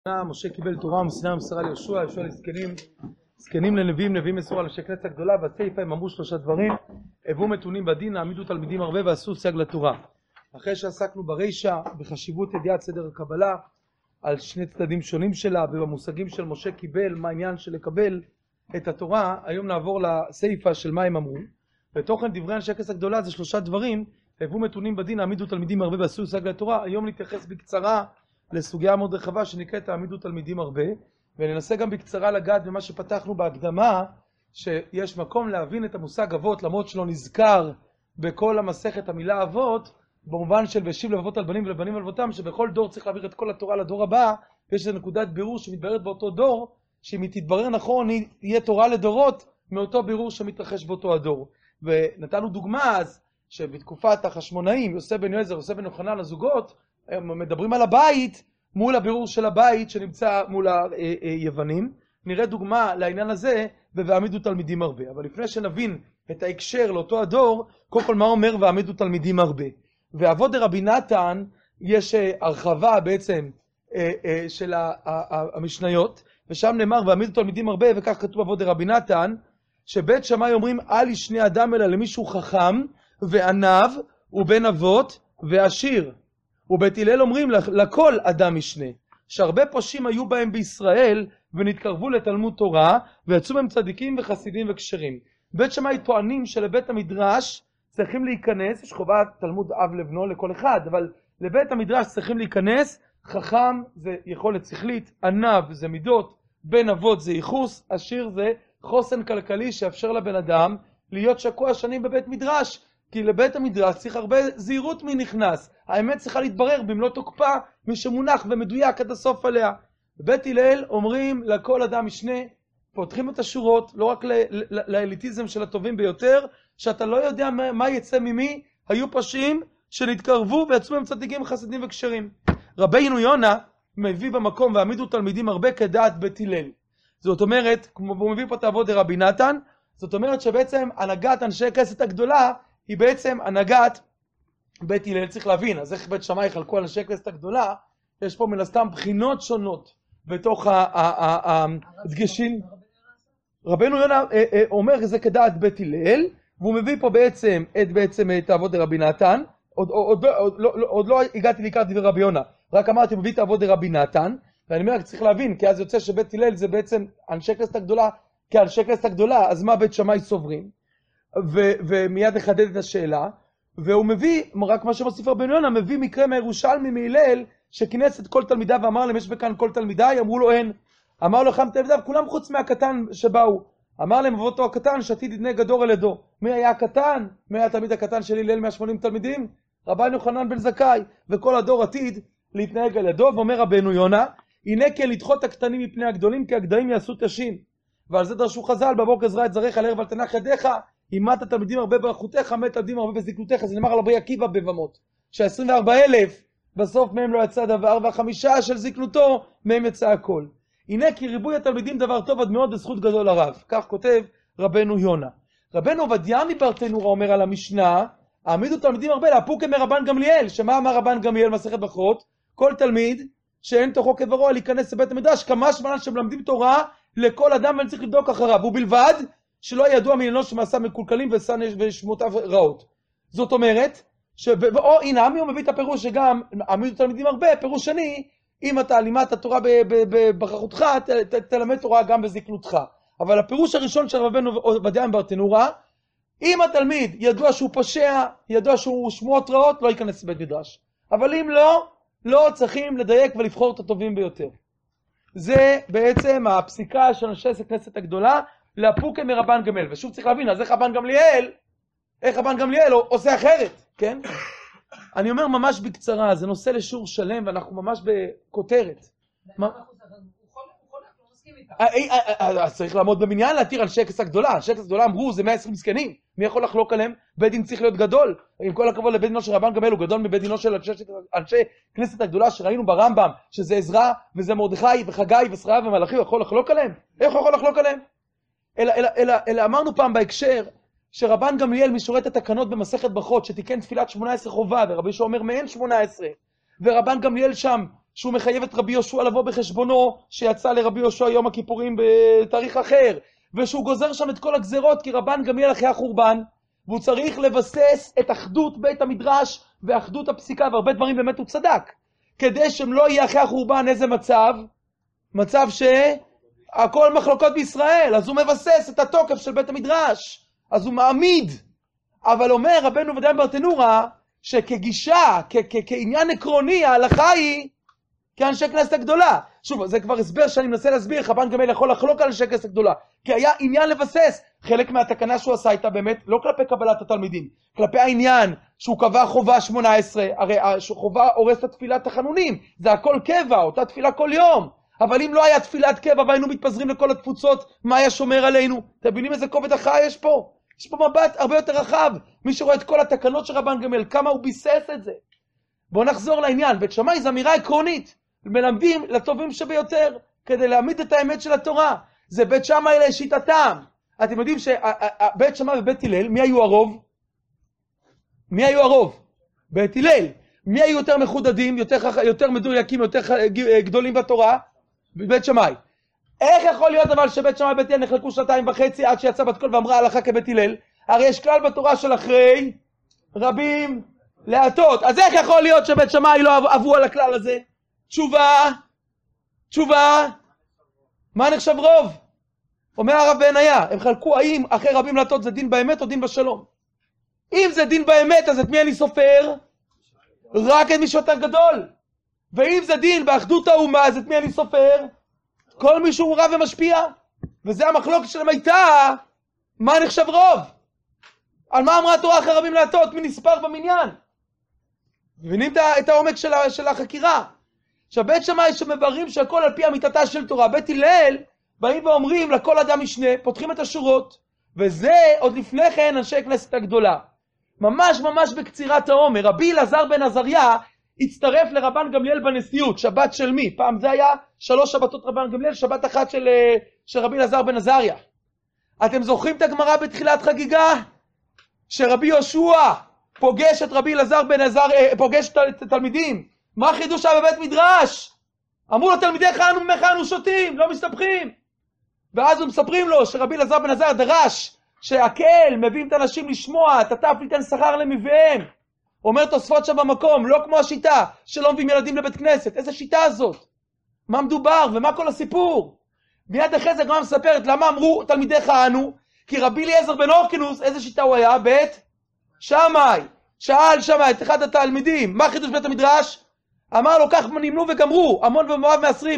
משה קיבל תורה ומסינה ומסרה ליהושע, יהושע לזקנים לנביאים, נביאים מסרו על אנשי כנסת הגדולה, והסיפא הם אמרו שלושה דברים: הוו מתונים בדין, העמידו תלמידים הרבה ועשו סייג לתורה. אחרי שעסקנו ברישא בחשיבות ידיעת סדר הקבלה, על שני צדדים שונים שלה ובמושגים של משה קיבל, מה העניין של לקבל את התורה, היום נעבור לסיפא של מה הם אמרו. בתוכן דברי אנשי כנסת הגדולה זה שלושה דברים: הוו מתונים בדין, העמידו תלמידים הרבה ועשו סייג לתורה. היום נתייחס בקצרה לסוגיה מאוד רחבה שנקראת העמידו תלמידים הרבה, וננסה גם בקצרה לגעת במה שפתחנו בהקדמה, שיש מקום להבין את המושג אבות, למרות שלא נזכר בכל המסכת המילה אבות, במובן של ושיב לבבות על בנים ולבנים על אבותם, שבכל דור צריך להעביר את כל התורה לדור הבא, ויש איזו נקודת בירור שמתבררת באותו דור, שאם היא תתברר נכון, היא תהיה תורה לדורות מאותו בירור שמתרחש באותו הדור. ונתנו דוגמה אז, שבתקופת החשמונאים, יוסף בן יועזר, יוסף בן יוחנן, הזוגות, הם מדברים על הבית מול הבירור של הבית שנמצא מול היוונים. נראה דוגמה לעניין הזה והעמידו תלמידים הרבה. אבל לפני שנבין את ההקשר לאותו הדור, קודם כל מה אומר והעמידו תלמידים הרבה. ואבות דרבי נתן יש הרחבה בעצם של המשניות, ושם נאמר והעמידו תלמידים הרבה, וכך כתוב אבות דרבי נתן, שבית שמאי אומרים אל ישנה אדם אלא למישהו חכם וענב ובן אבות ועשיר. ובית הלל אומרים לכל אדם משנה, שהרבה פושעים היו בהם בישראל ונתקרבו לתלמוד תורה ויצאו מהם צדיקים וחסידים וכשרים. בית שמאי טוענים שלבית המדרש צריכים להיכנס, יש חובת תלמוד אב לבנו לכל אחד, אבל לבית המדרש צריכים להיכנס חכם זה יכולת שכלית, ענב זה מידות, בן אבות זה ייחוס, עשיר זה חוסן כלכלי שיאפשר לבן אדם להיות שקוע שנים בבית מדרש, כי לבית המדרש צריך הרבה זהירות מי נכנס. האמת צריכה להתברר במלוא תוקפה, מי שמונח ומדויק עד הסוף עליה. בבית הלל אומרים לכל אדם משנה, פותחים את השורות, לא רק לאליטיזם של הטובים ביותר, שאתה לא יודע מה יצא ממי, היו פושעים שנתקרבו ויצאו הם צדיקים חסידים וכשרים. רבינו יונה מביא במקום והעמידו תלמידים הרבה כדעת בית הלל. זאת אומרת, כמו הוא מביא פה את אבות דרבי נתן, זאת אומרת שבעצם הנהגת אנשי כנסת הגדולה, היא בעצם הנהגת בית הלל. צריך להבין, אז איך בית שמאי חלקו על אנשי כנסת הגדולה, יש פה מן הסתם בחינות שונות בתוך הדגשים. רבנו יונה אומר זה כדעת בית הלל, והוא מביא פה בעצם את אבות דרבי נתן. עוד לא הגעתי לעיקר דברי רבי יונה, רק אמרתי מביא את אבות דרבי נתן, ואני אומר צריך להבין, כי אז יוצא שבית הלל זה בעצם אנשי כנסת הגדולה, כאנשי כנסת הגדולה, אז מה בית שמאי סוברים? ומיד נחדד את השאלה, והוא מביא, רק מה שמוסיף רבנו יונה, מביא מקרה מהירושלמי מהלל, שכינס את כל תלמידיו ואמר להם, יש בכאן כל תלמידיי? אמרו לו אין. אמר לו חם תלמידיו, כולם חוץ מהקטן שבאו. אמר להם אבותו הקטן, שתיד ידנה גדור על ידו. מי היה הקטן? מי היה התלמיד הקטן של הלל 180 תלמידים? רבן יוחנן בן זכאי, וכל הדור עתיד להתנהג על ידו. ואומר רבנו יונה, הנה כן לדחות הקטנים מפני הגדולים, כי הגדולים יעשו תשים. ועל זה דרשו חז"ל, בבוקר זרע את זרעך לערב אל תנח ידיך, אימת התלמידים הרבה ברכותיך, מת תלמידים הרבה בזקנותיך. זה נאמר על רבי עקיבא בבמות, שה24,000 בסוף מהם לא יצא דבר, והחמישה של זקנותו מהם יצא הכל. הנה כי ריבוי התלמידים דבר טוב עד מאוד בזכות גדול הרב. כך כותב רבנו יונה. רבנו עובדיה מברטנורה אומר על המשנה, העמידו תלמידים הרבה לאפוקי מרבן גמליאל. שמה אמר רבן גמליאל מסכת ברכות? כל תלמיד שאין תוכו כברו להיכנס לבית המדרש, כמה שמלן שמלמדים תורה לכל אדם ואני צריך לבדוק אחריו, ובלבד שלא ידוע מעניינו שמעשה מקולקלים ושמותיו רעות. זאת אומרת, או הנה עמי הוא מביא את הפירוש שגם העמידו תלמידים הרבה, פירוש שני, אם אתה לימדת התורה בברכותך, תלמד תורה גם בזקנותך. אבל הפירוש הראשון של רבנו עובדיה מברטנורה, אם התלמיד ידוע שהוא פושע, ידוע שהוא שמועות רעות, לא ייכנס לבית מדרש. אבל אם לא צריכים לדייק ולבחור את הטובים ביותר. זה בעצם הפסיקה של אנשי כנסת הגדולה, לאפוקי מרבן גמליאל. ושוב צריך להבין, אז איך רבן גמליאל עושה אחרת, כן? אני אומר ממש בקצרה, זה נושא לשיעור שלם, ואנחנו ממש בכותרת. אז צריך לעמוד במניין להתיר אנשי כנסת הגדולה. אנשי כנסת הגדולה אמרו, זה 120 זקנים. מי יכול לחלוק עליהם? בית דין צריך להיות גדול. עם כל הכבוד לבית דינו של רבן גמליאל, הוא גדול מבית דינו של אנשי כנסת הגדולה שראינו ברמב"ם, שזה עזרא וזה מרדכי וחגי ושריה ומלאכי, הוא יכול לחלוק עליהם? איך הוא יכול לחלוק עליהם? אלא אמרנו פעם בהקשר, שרבן גמליאל משורת התקנות במסכת ברכות, שתיקן תפילת 18 חובה, ורבי יהושע אומר מהן 18, ורבן גמליאל שם שהוא מחייב את רבי יהושע לבוא בחשבונו שיצא לרבי יהושע יום הכיפורים בתאריך אחר, ושהוא גוזר שם את כל הגזרות כי רבן גמליאל אחרי החורבן, והוא צריך לבסס את אחדות בית המדרש ואחדות הפסיקה, והרבה דברים באמת הוא צדק, כדי שהם לא יהיה אחרי החורבן איזה מצב? מצב שהכל מחלוקות בישראל, אז הוא מבסס את התוקף של בית המדרש, אז הוא מעמיד. אבל אומר רבנו ודיין ברטנורה, שכגישה, כעניין עקרוני, ההלכה היא כאנשי כנסת הגדולה. שוב, זה כבר הסבר שאני מנסה להסביר, רבן גמליאל יכול לחלוק על אנשי כנסת הגדולה, כי היה עניין לבסס. חלק מהתקנה שהוא עשה הייתה באמת לא כלפי קבלת התלמידים, כלפי העניין שהוא קבע חובה 18, הרי חובה הורסת תפילת החנונים, זה הכל קבע, אותה תפילה כל יום. אבל אם לא היה תפילת קבע והיינו מתפזרים לכל התפוצות, מה היה שומר עלינו? אתם מבינים איזה כובד החי יש פה? יש פה מבט הרבה יותר רחב. מי שרואה את כל התקנות של רבן גמליאל, כמה הוא ביסס את זה. בואו נחזור לעניין. בית שמאי זו אמירה עקרונית. מלמדים לטובים שביותר, כדי להעמיד את האמת של התורה. זה בית שמאי לשיטתם. אתם יודעים שבית שמאי ובית הלל, מי היו הרוב? מי היו הרוב? בית הלל. מי היו יותר מחודדים, יותר מדויקים, יותר גדולים בתורה? בית שמאי. איך יכול להיות אבל שבית שמאי ובית הלל נחלקו 2.5 עד שיצא בת קול ואמרה הלכה כבית הלל? הרי יש כלל בתורה של אחרי רבים להטות. אז איך יכול להיות שבית שמאי לא עברו על הכלל הזה? תשובה, מה נחשב רוב? אומר הרב בעניה, הם חלקו האם אחרי רבים להטות זה דין באמת או דין בשלום. אם זה דין באמת, אז את מי אני סופר? רק את מי שיותר גדול. ואם זה דין באחדות האומה, אז את מי אני סופר? כל מי שהוא רב ומשפיע. וזה המחלוקת שלהם הייתה, מה נחשב רוב? על מה אמרה התורה אחרי רבים להטות? מי נספר במניין? מבינים את העומק של החקירה? עכשיו בית שמאי שמבררים שהכל על פי אמיתתה של תורה, בית הלל באים ואומרים לכל אדם משנה, פותחים את השורות, וזה עוד לפני כן אנשי כנסת הגדולה. ממש בקצירת העומר, רבי אלעזר בן עזריה הצטרף לרבן גמליאל בנשיאות. שבת של מי? פעם זה היה 3 שבתות רבן גמליאל, שבת אחת של רבי אלעזר בן עזריה. אתם זוכרים את הגמרא בתחילת חגיגה? שרבי יהושע פוגש את רבי אלעזר בן עזריה, פוגש את התלמידים. מה החידוש היה בבית מדרש? אמרו לו תלמידיך אנו ממך אנו שותים, לא מסתבכים. ואז הם מספרים לו שרבי אלעזר בן עזריה דרש שהקהל מביאים את האנשים לשמוע, תטף ליתן שכר למיביהם. אומר תוספות שם במקום, לא כמו השיטה שלא מביאים ילדים לבית כנסת. איזה שיטה הזאת? מה מדובר ומה כל הסיפור? מיד אחרי זה גם מספרת למה אמרו תלמידיך אנו, כי רבי אליעזר בן הורקנוס, איזה שיטה הוא היה? בית שמאי. שאל שמאי את אחד התלמידים, מה חידוש בית המדרש? אמר לו כך נמנו וגמרו, עמון ומואב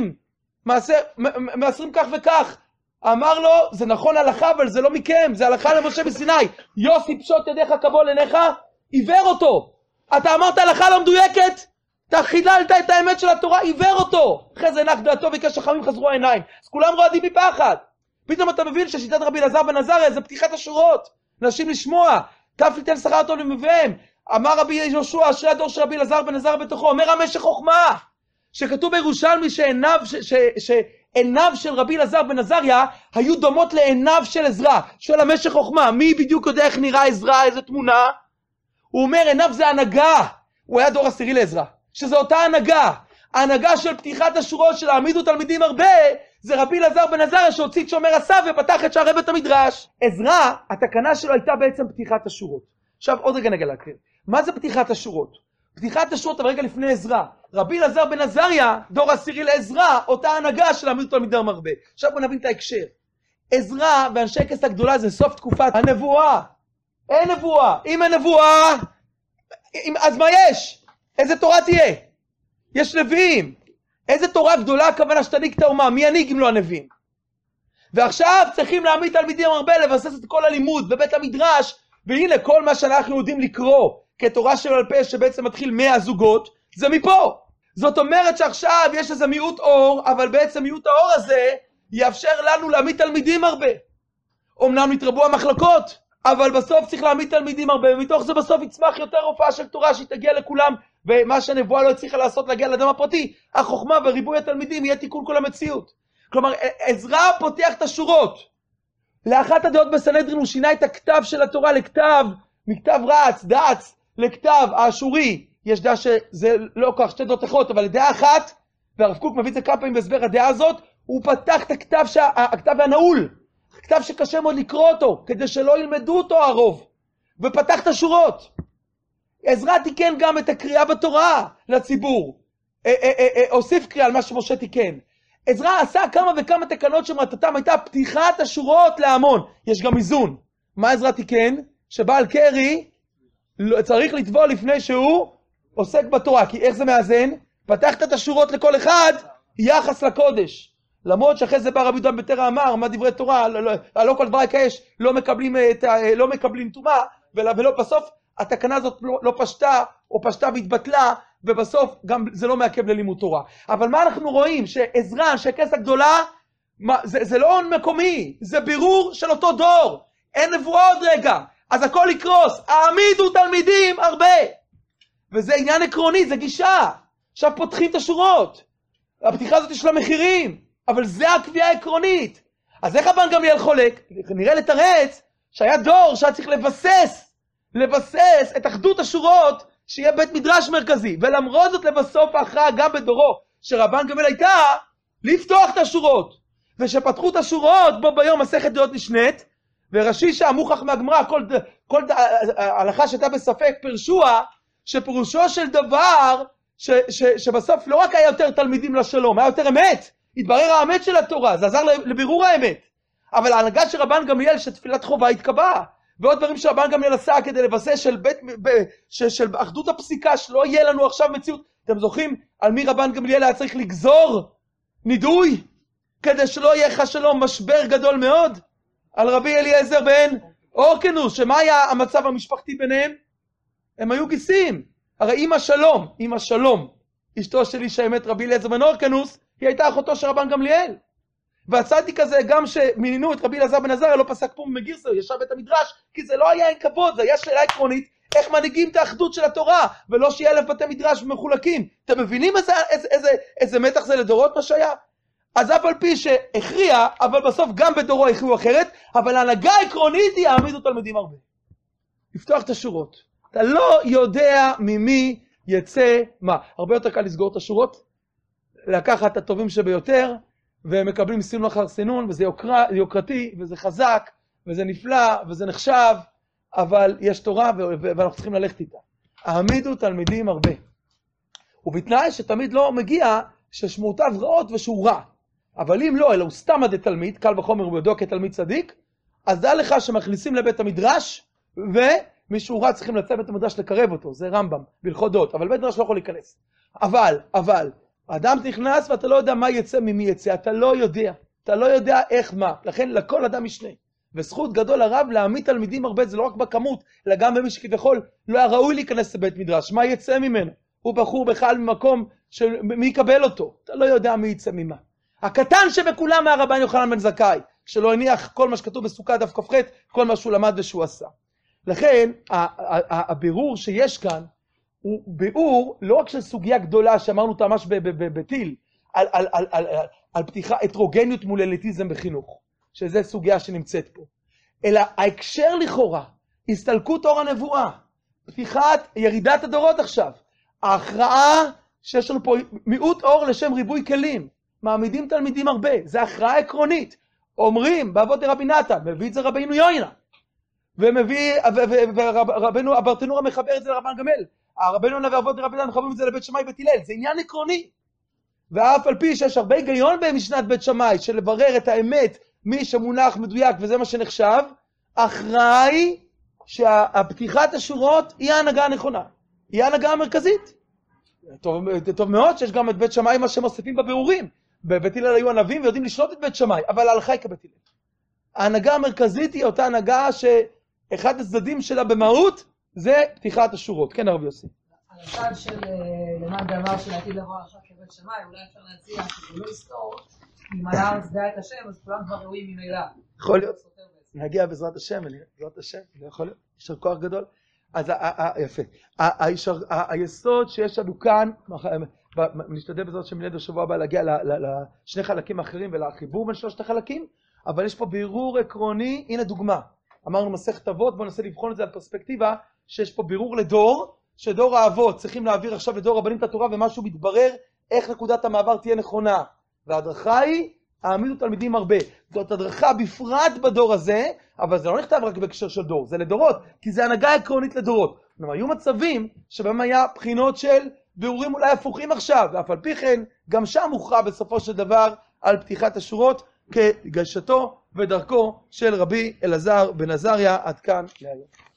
מעשרים כך וכך. אמר לו, זה נכון הלכה, אבל זה לא מכם, זה הלכה למשה בסיני. יוסי פשוט ידיך כבול עיניך, עיוור אותו. אתה אמרת הלכה לא מדויקת, אתה חיללת את האמת של התורה, עיוור אותו. אחרי זה נח דעתו וכש חכמים חזרו העיניים. אז כולם רועדים מפחד. פתאום אתה מבין ששיטת רבי אלעזר בן עזריה זה פתיחת השורות. אנשים לשמוע, תף ליתן שכר טוב למיביהם. אמר רבי יהושע, אשרי הדור של רבי אלעזר בן עזריה בתוכו, אומר המשך חוכמה. שכתוב בירושלמי שעיניו של רבי אלעזר בן עזריה היו דומות לעיניו של עזרא. שואל המשך חוכמה, מי בדיוק יודע איך נראה עזרא, איזה תמונה? הוא אומר עיניו זה הנהגה. הוא היה דור 10 לעזרא, שזו אותה הנהגה. ההנהגה של פתיחת השורות של העמידו תלמידים הרבה, זה רבי אלעזר בן עזריה שהוציא את שומר הסף ופתח את שערי בית המדרש. עזרא, התקנה שלו הייתה בעצם פתיחת השורות. עכשיו עוד רגע נגע להקריא. מה זה פתיחת השורות? פתיחת השורות אבל רגע לפני עזרא. רבי אלעזר בן עזריה, דור 10 לעזרא, אותה הנהגה של העמידו תלמידים הרבה. עכשיו בוא נבין את ההקשר. עזרא ואנשי כנסת הגדולה זה סוף תקופת הנבואה. אין נבואה. אם אין נבואה, אז מה יש? איזה תורה תהיה? יש נביאים. איזה תורה גדולה הכוונה שתנהיג את האומה? מי ינהיג אם לא הנביאים? ועכשיו צריכים להעמיד תלמידים הרבה, לבסס את כל הלימוד בבית המדרש, והנה כל מה שאנחנו יודעים לקרוא כתורה שבעל פה שבעצם מתחיל 100 זוגות, זה מפה. זאת אומרת שעכשיו יש איזה מיעוט אור, אבל בעצם מיעוט האור הזה יאפשר לנו להעמיד תלמידים הרבה. אמנם נתרבו המחלקות, אבל בסוף צריך להעמיד תלמידים הרבה, ומתוך זה בסוף יצמח יותר הופעה של תורה שהיא תגיע לכולם, ומה שהנבואה לא הצליחה לעשות להגיע לאדם הפרטי, החוכמה וריבוי התלמידים יהיה תיקון כל המציאות. כלומר, עזרא פותח את השורות. לאחת הדעות בסנהדרין הוא שינה את הכתב של התורה לכתב, מכתב רץ, דץ, לכתב האשורי. יש דעה שזה לא כך, 2 דעות אחרות, אבל דעה אחת והרב קוק מביא את זה כמה פעמים בהסבר הדעה הזאת, הוא פתח את הכתב הנעול, הכתב שקשה מאוד לקרוא אותו, כדי שלא ילמדו אותו הרוב, ופתח את השורות. עזרא תיקן גם את הקריאה בתורה לציבור, הוסיף קריאה על מה שמשה תיקן. עזרא עשה כמה וכמה תקנות שמטרתן הייתה פתיחת השורות להמון. יש גם איזון. מה עזרא תיקן? שבעל קרי צריך לטבול לפני שהוא עוסק בתורה. כי איך זה מאזן? פתחת את השורות לכל אחד, יחס לקודש. למרות שאחרי זה בא רבי יהודה בן תרא אמר, מה דברי תורה, לא כל דברי כאש, לא מקבלים טומאה, ובסוף התקנה הזאת לא פשטה, או פשטה והתבטלה, ובסוף גם זה לא מעכב ללימוד תורה. אבל מה אנחנו רואים? שעזרא, אנשי כס הגדולה, זה לא הון מקומי, זה בירור של אותו דור. אין נבואה עוד רגע, אז הכל יקרוס. העמידו תלמידים הרבה. וזה עניין עקרוני, זה גישה. עכשיו פותחים את השורות. הפתיחה הזאת יש לה מחירים, אבל זה הקביעה העקרונית. אז איך רבן גמליאל חולק? נראה לתרץ שהיה דור שהיה צריך לבסס את אחדות השורות, שיהיה בית מדרש מרכזי, ולמרות זאת לבסוף ההכרעה גם בדורו שרבן גמליאל הייתה לפתוח את השורות, ושפתחו את השורות בו ביום מסכת דעות נשנית, ורש"י שהמוכח מהגמרא, כל ההלכה שהייתה בספק פרשוה, שפירושו של דבר שבסוף לא רק היה יותר תלמידים לשלום, היה יותר אמת, התברר האמת של התורה, זה עזר לבירור האמת. אבל ההנהגה של רבן גמליאל שתפילת חובה התקבעה, ועוד דברים שרבן גמליאל עשה כדי לבסס של אחדות הפסיקה, שלא יהיה לנו עכשיו מציאות. אתם זוכרים על מי רבן גמליאל היה צריך לגזור נידוי, כדי שלא יהיה חס שלום משבר גדול מאוד? על רבי אליעזר בן אורקנוס, שמה היה המצב המשפחתי ביניהם? הם היו גיסים. הרי אמא שלום, אשתו של איש האמת רבי אליעזר בן אורקנוס, היא הייתה אחותו של רבן גמליאל. והצדיק הזה, גם שמינינו את רבי אלעזר בן עזריה, לא פסק פום מגירסו, ישב בית המדרש, כי זה לא היה אין כבוד, זה היה שאלה עקרונית, איך מנהיגים את האחדות של התורה, ולא שיהיה אלף בתי מדרש מחולקים. אתם מבינים איזה מתח זה לדורות מה שהיה? אז אף על פי שהכריע, אבל בסוף גם בדורו הכריעו אחרת, אבל ההנהגה העקרונית היא העמידו תלמידים הרבה. לפתוח את השורות. אתה לא יודע ממי יצא מה. הרבה יותר קל לסגור את השורות, לקחת את הטובים שביותר, והם מקבלים סינון אחר סינון, וזה יוקרתי, וזה חזק, וזה נפלא, וזה נחשב, אבל יש תורה, ואנחנו צריכים ללכת איתה. העמידו תלמידים הרבה. ובתנאי שתמיד לא מגיע ששמורתיו רעות ושהוא רע. אבל אם לא, אלא הוא סתם עד תלמיד, קל וחומר ובידו כתלמיד צדיק, אז דע לך שמכניסים לבית המדרש, ומישהו רע צריכים לצאת בית המדרש לקרב אותו, זה רמב"ם, בהלכות דעות, אבל בית המדרש לא יכול להיכנס. אבל, האדם נכנס ואתה לא יודע מה יצא ממי יצא, אתה לא יודע איך מה, לכן לכל אדם משנה. וזכות גדול הרב להעמיד תלמידים הרבה, זה לא רק בכמות, אלא גם במי שכביכול לא היה ראוי להיכנס לבית מדרש, מה יצא ממנו? הוא בחור בכלל ממקום שמי יקבל אותו, אתה לא יודע מי יצא ממה. הקטן שבכולם מהרבן יוחנן בן זכאי, שלא הניח כל מה שכתוב בסוכה דף כ"ח, כל מה שהוא למד ושהוא עשה. לכן הבירור שיש כאן, הוא ביאור לא רק של סוגיה גדולה שאמרנו אותה ממש בטיל, על פתיחה הטרוגניות מול אליטיזם בחינוך, שזה סוגיה שנמצאת פה, אלא ההקשר לכאורה, הסתלקות אור הנבואה, פתיחת ירידת הדורות עכשיו, ההכרעה שיש לנו פה מיעוט אור לשם ריבוי כלים, מעמידים תלמידים הרבה, זה הכרעה עקרונית, אומרים באבות דרבי נתן, מביא את זה רבינו יוינה, ורבנו אברטנורה מחבר את זה לרבן גמליאל, הרבנו נביא אבות דרבי נתן מחברים את זה לבית שמאי בית הלל, זה עניין עקרוני, ואף על פי שיש הרבה היגיון במשנת בית שמאי, של לברר את האמת, מי שמונח מדויק וזה מה שנחשב, הכרעה היא שהפתיחת השורות היא ההנהגה הנכונה, היא ההנהגה המרכזית. טוב מאוד שיש גם את בית שמאי מה שמוסיפים בבירורים, בבית הלל היו ענבים ויודעים לשלוט את בית שמאי, אבל ההלכה היא כבית הלל. ההנהגה המרכזית היא אותה הנהגה שאחד הצדדים שלה במהות זה פתיחת השורות. כן הרב יוסי. על הצד של למען דבר של העתיד לבוא אחר כבית שמאי, אולי אפשר להציע שזה לא יסתור, אם על הארץ דעה את השם, אז כולם כבר ראויים ממילא. יכול להיות. נגיע בעזרת השם, לא יכול להיות. ישר כוח גדול. אז יפה. היסוד שיש לנו כאן, נשתדל בעזרת השם מלד השבוע הבא להגיע לשני חלקים אחרים ולחיבור בין שלושת החלקים, אבל יש פה בירור עקרוני, הנה דוגמה. אמרנו מסכת אבות, בואו ננסה לבחון את זה על פרספקטיבה, שיש פה בירור לדור, שדור האבות צריכים להעביר עכשיו לדור רבנים את התורה, ומשהו מתברר איך נקודת המעבר תהיה נכונה. וההדרכה היא, העמידו תלמידים הרבה. זאת הדרכה בפרט בדור הזה, אבל זה לא נכתב רק בהקשר של דור, זה לדורות, כי זה הנהגה עקרונית לדורות. כלומר, היו מצבים שבהם היה בחינות של בירורים אולי הפוכים עכשיו, ואף על פי כן, גם שם הוכרע בסופו של דבר על פתיחת השורות כגשתו ודרכו של רבי אלעזר בן עזריה. עד כאן להיום.